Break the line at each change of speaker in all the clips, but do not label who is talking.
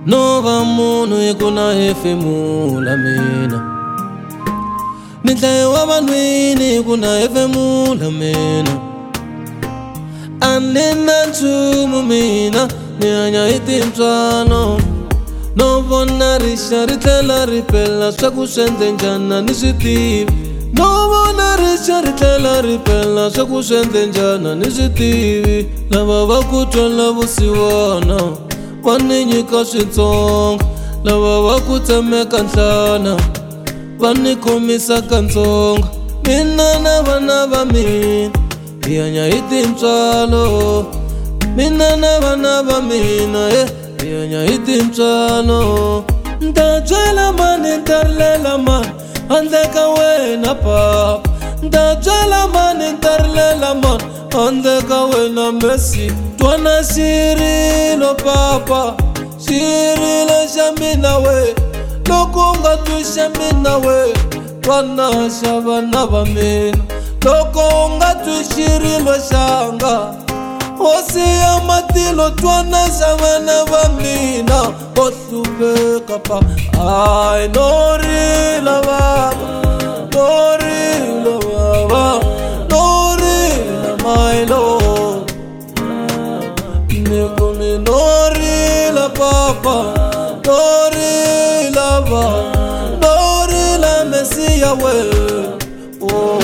Nova munhu hi ku na hefemula mina, ni dlaye wa van'wini hi ku na hefemula mina. A ni na nchumu mina, ni hanya hi tintswalo. No vona rixa ri tlhela ri pela, swa ku swi endle njhani a ni swi tivi. No vona rixa ri tlhela ri pela, swa ku swi endle njhani a ni swi tivi. Lava va ku twela vusiwana va ni nyika switsongo, lava va ku tsemeka nhlana va ni khomisa kantsongo. Mina na vana va mina hi hanya hi tintswalo, mina na vana va mina hi hanya hi tintswalo. Nta byela mani, nta rilela mani handle ka wena papa. Nta byela mani, nta rilela mani handle ka wena Messi. Twana xirilo papa, xirilo xa mina we, loko u nga twi xa mina we, twana xa vana va mina. Loko u nga twi xirilo xanga, hosi ya matilo, twana xa vana va mina vo hluveka pa. Ai no rila baba, no rila baba, no rila my lord. Nikumi no rila papa, no rila baba, no rila Mesia we. Oh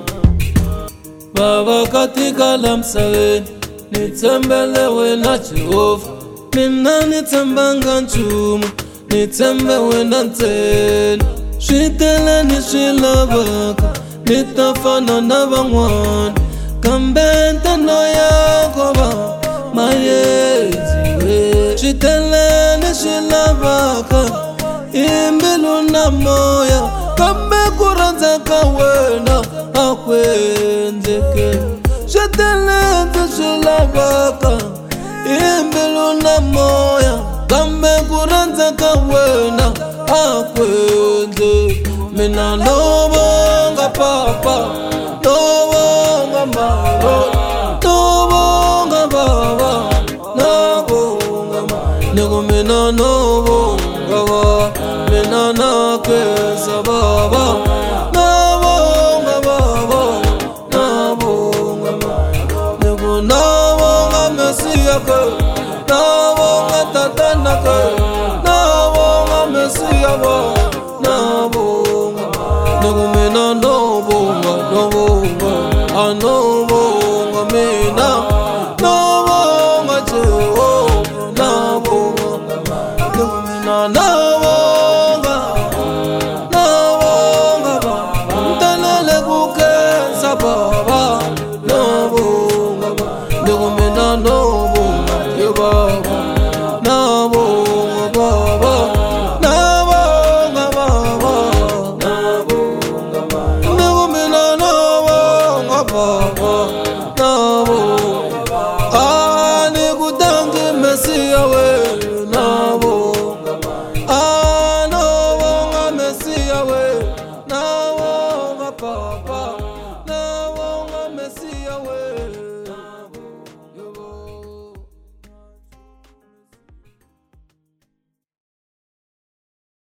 Baba katika la msaleni, nitembele wena Jehova. Mina nitembanga nchumu, nitembe wena ntena. Switele ni swilavaka, nitafana na van'wana, kambe ntano yako ba mayezi we. Switele ni swilavaka, imbilu na moya, kambe ku rhandza ka wena akwenzeke. Switele ni swilavaka, imbilu na moya, kambe ku rhandza ka wena akwenzeke. Mina no vonga papa, no vonga mama, no vonga baba, no vonga mama. Niku mina no vonga baba, mina na kwesa baba, no vonga baba, no vonga mama. Niku no vonga Mesia ke, no vonga tatana ke, no vonga Mesia ba, no vonga. Niku mina no vonga, no vonga, a no vonga mina, no vonga Jehova, no vonga. Niku mina no vonga, no vonga baba, ntalele ku kenza baba, no vonga. Niku mina no vonga ye baba, no vonga baba, no vonga baba, no vonga. Niku mina no vonga baba.